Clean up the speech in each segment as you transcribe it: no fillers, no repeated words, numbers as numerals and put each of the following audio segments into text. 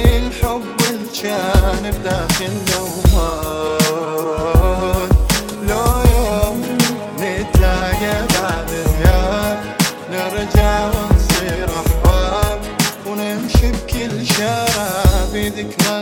ونحيي الحب اللي كان بداخلنا ومات. لو يوم نتلاقى بعد غياب نرجع ونصير أحباب، ونمشي بكل شارع بذكرى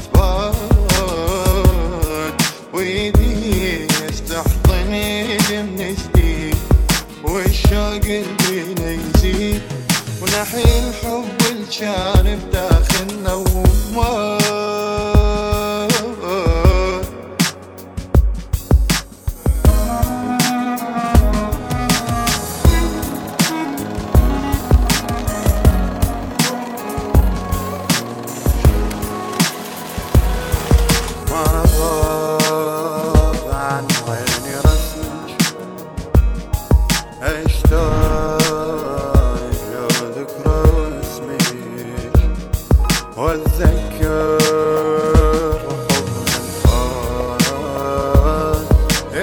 الأتباد، ويديك تحضني من جديد والشوق قلبينا يزيد، ونحيي الحب اللي كان بداخلنا ومات. ما غاب عن عيني رسمك، اشتاق لذكرى اسمك، واتذكر حب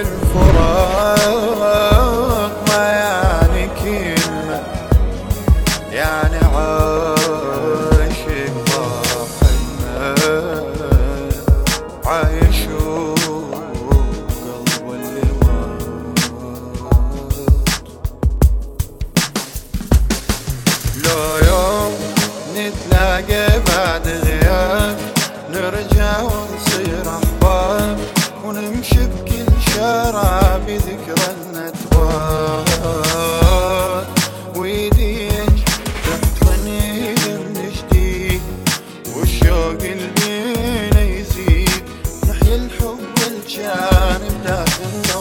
الفراق ما يعني كلمة، يعني عاشق ضاحنا عايش وقلبه اللي مات. لو يوم نتلاقى بعد غياب نرجع ونصير أحباب، ونمشي بكل شارع بذكرى الأتباد، ويديك تحضني من جديد والشوق قلبينا يزيد، نحيي الحب اللي كان بداخلنا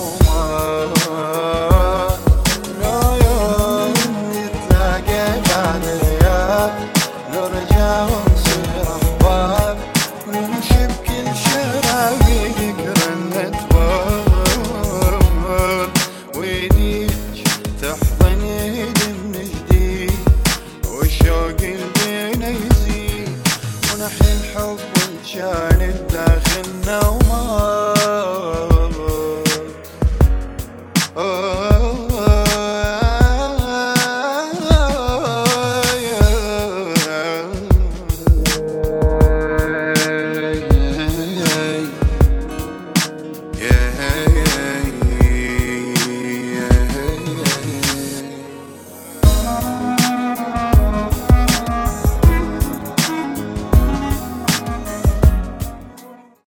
ومات. لو يوم نتلاقى بعد غياب نرجع ونصير أحباب، ونمشي بكل شارع بذكرى الأتباد، ويديك تحضني من جديد والشوق قلبينا يزيد، ونحيي الحب اللي كان